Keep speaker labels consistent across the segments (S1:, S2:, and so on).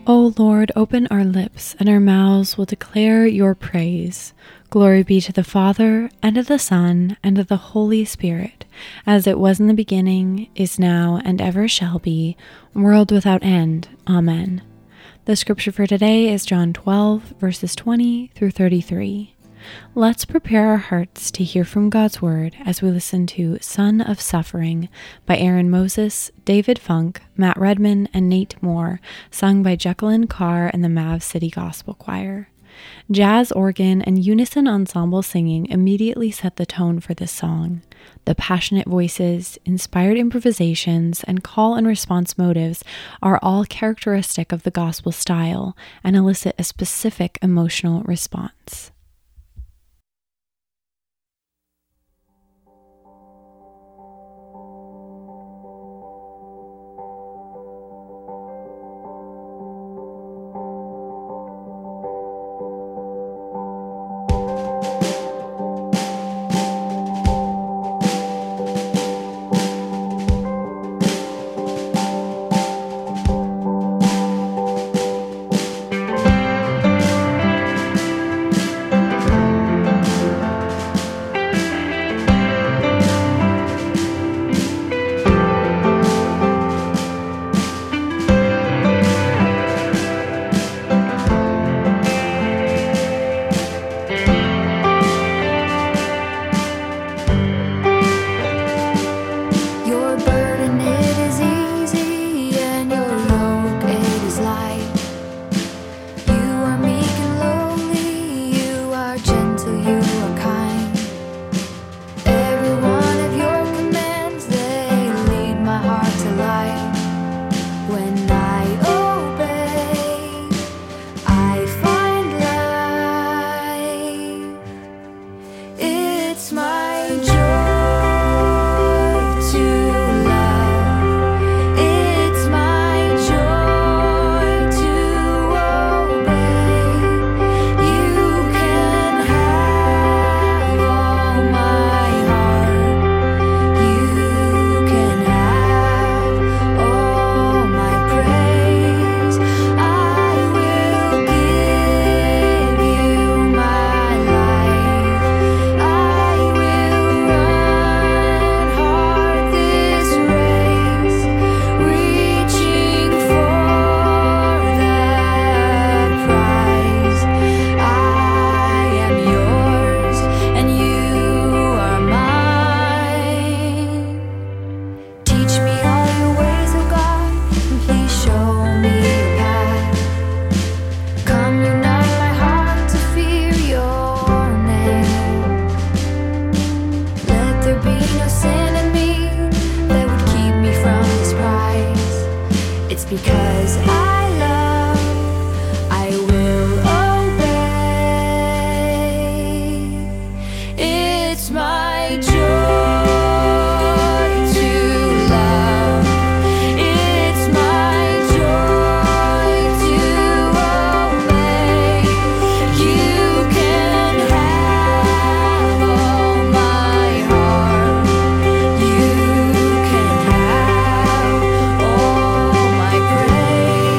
S1: O Lord, open our lips, and our mouths will declare your praise. Glory be to the Father, and to the Son, and to the Holy Spirit, as it was in the beginning, is now, and ever shall be, world without end. Amen. The scripture for today is John 12, verses 20 through 33. Let's prepare our hearts to hear from God's Word as we listen to Son of Suffering by Aaron Moses, David Funk, Matt Redman, and Nate Moore, sung by Jacqueline Carr and the Mav City Gospel Choir. Jazz organ and unison ensemble singing immediately set the tone for this song. The passionate voices, inspired improvisations, and call and response motives are all characteristic of the gospel style and elicit a specific emotional response.
S2: Because I love, I will obey. It's my joy to love. It's my joy to obey. You can have all my heart. You can have all my praise.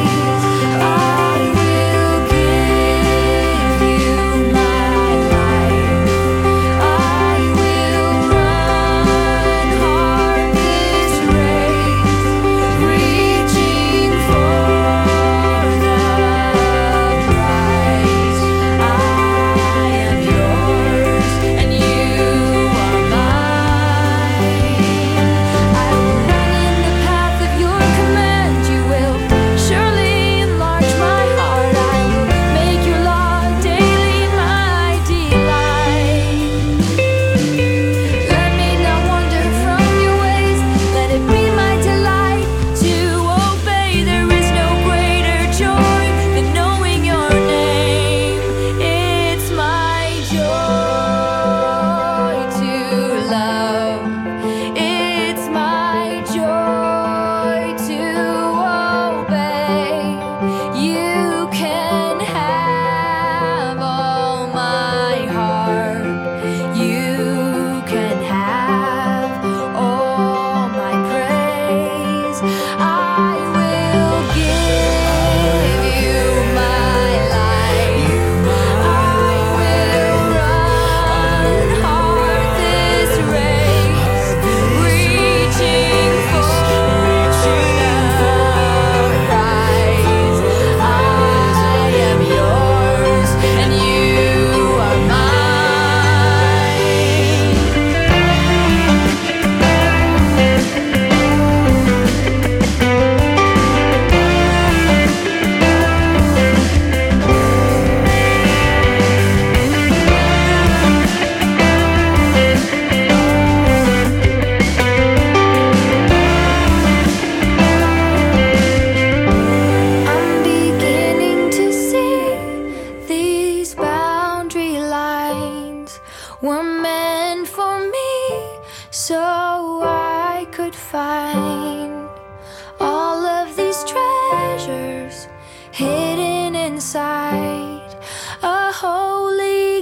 S2: I could find all of these treasures hidden inside a holy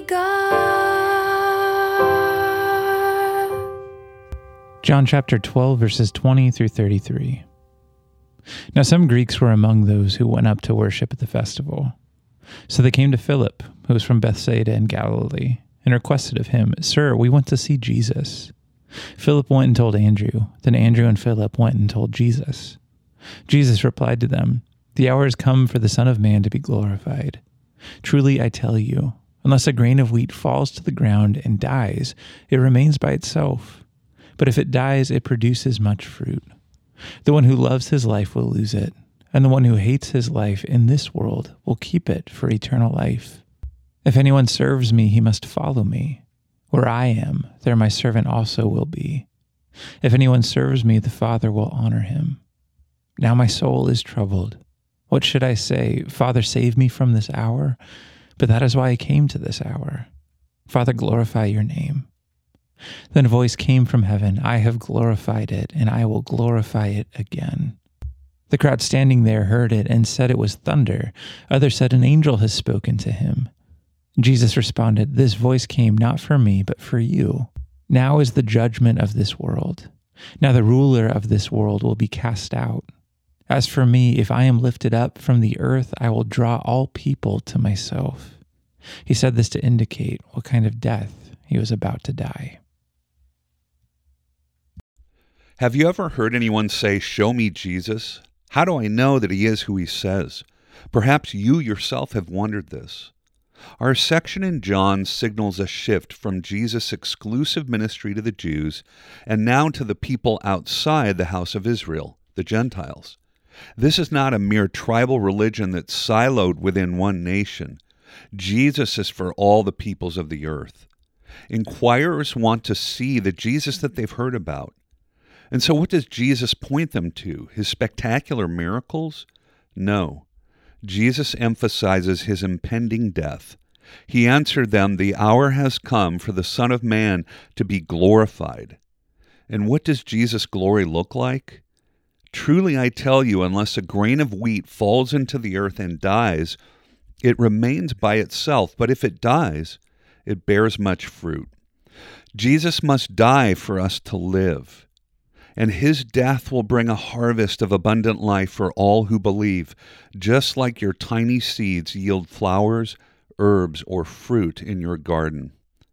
S2: God.
S3: John chapter 12, verses 20 through 33. Now some Greeks were among those who went up to worship at the festival. So they came to Philip, who was from Bethsaida in Galilee, and requested of him, "Sir, we want to see Jesus." Philip went and told Andrew. Then Andrew and Philip went and told Jesus. Jesus replied to them, "The hour has come for the Son of Man to be glorified. Truly I tell you, unless a grain of wheat falls to the ground and dies, it remains by itself. But if it dies, it produces much fruit. The one who loves his life will lose it, and the one who hates his life in this world will keep it for eternal life. If anyone serves me, he must follow me. Where I am, there my servant also will be. If anyone serves me, the Father will honor him. Now my soul is troubled. What should I say? Father, save me from this hour? But that is why I came to this hour. Father, glorify your name." Then a voice came from heaven, "I have glorified it, and I will glorify it again." The crowd standing there heard it and said it was thunder. Others said an angel has spoken to him. Jesus responded, "This voice came not for me, but for you. Now is the judgment of this world. Now the ruler of this world will be cast out. As for me, if I am lifted up from the earth, I will draw all people to myself." He said this to indicate what kind of death he was about to die.
S4: Have you ever heard anyone say, "Show me Jesus"? How do I know that he is who he says? Perhaps you yourself have wondered this. Our section in John signals a shift from Jesus' exclusive ministry to the Jews and now to the people outside the house of Israel, the Gentiles. This is not a mere tribal religion that's siloed within one nation. Jesus is for all the peoples of the earth. Inquirers want to see the Jesus that they've heard about. And so what does Jesus point them to? His spectacular miracles? No. Jesus emphasizes his impending death. He answered them, "The hour has come for the Son of Man to be glorified." And what does Jesus' glory look like? Truly I tell you, unless a grain of wheat falls into the earth and dies, it remains by itself. But if it dies, it bears much fruit. Jesus must die for us to live. And his death will bring a harvest of abundant life for all who believe, just like your tiny seeds yield flowers, herbs, or fruit in your garden.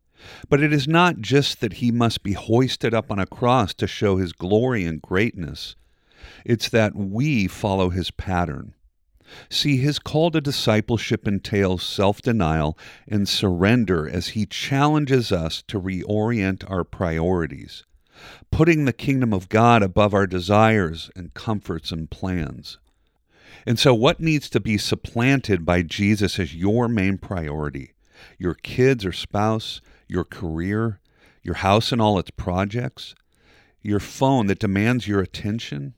S4: But it is not just that he must be hoisted up on a cross to show his glory and greatness. It's that we follow his pattern. See, his call to discipleship entails self-denial and surrender as he challenges us to reorient our priorities, putting the kingdom of God above our desires and comforts and plans. And so what needs to be supplanted by Jesus as your main priority? Your kids or spouse, your career, your house and all its projects, your phone that demands your attention?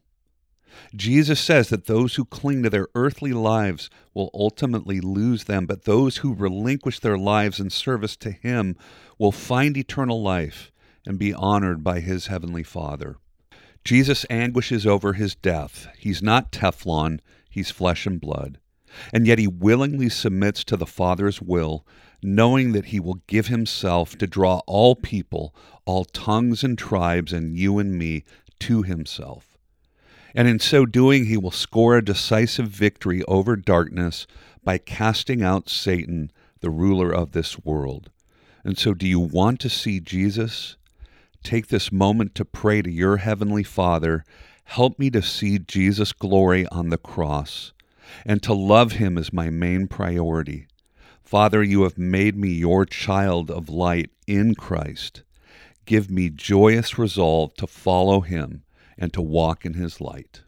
S4: Jesus says that those who cling to their earthly lives will ultimately lose them, but those who relinquish their lives in service to him will find eternal life and be honored by his heavenly Father. Jesus anguishes over his death. He's not Teflon, he's flesh and blood. And yet he willingly submits to the Father's will, knowing that he will give himself to draw all people, all tongues and tribes, and you and me to himself. And in so doing, he will score a decisive victory over darkness by casting out Satan, the ruler of this world. And so do you want to see Jesus? Take this moment to pray to your heavenly Father, "Help me to see Jesus' glory on the cross, and to love him as my main priority. Father, you have made me your child of light in Christ. Give me joyous resolve to follow him and to walk in his light."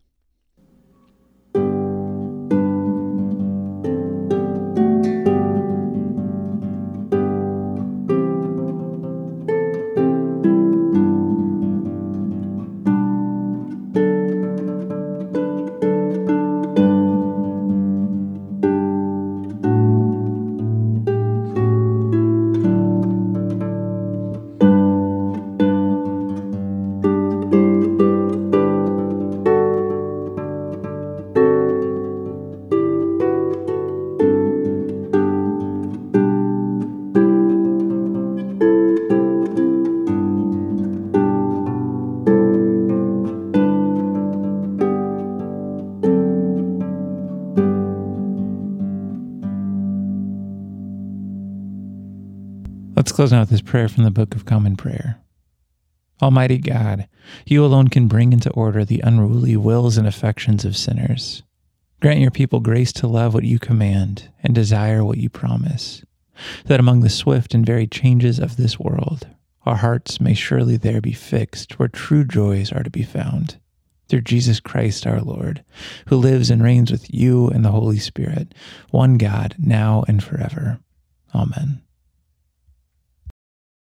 S3: close out with this prayer from the Book of Common Prayer. Almighty God, you alone can bring into order the unruly wills and affections of sinners. Grant your people grace to love what you command and desire what you promise, that among the swift and varied changes of this world, our hearts may surely there be fixed where true joys are to be found. Through Jesus Christ our Lord, who lives and reigns with you and the Holy Spirit, one God, now and forever. Amen.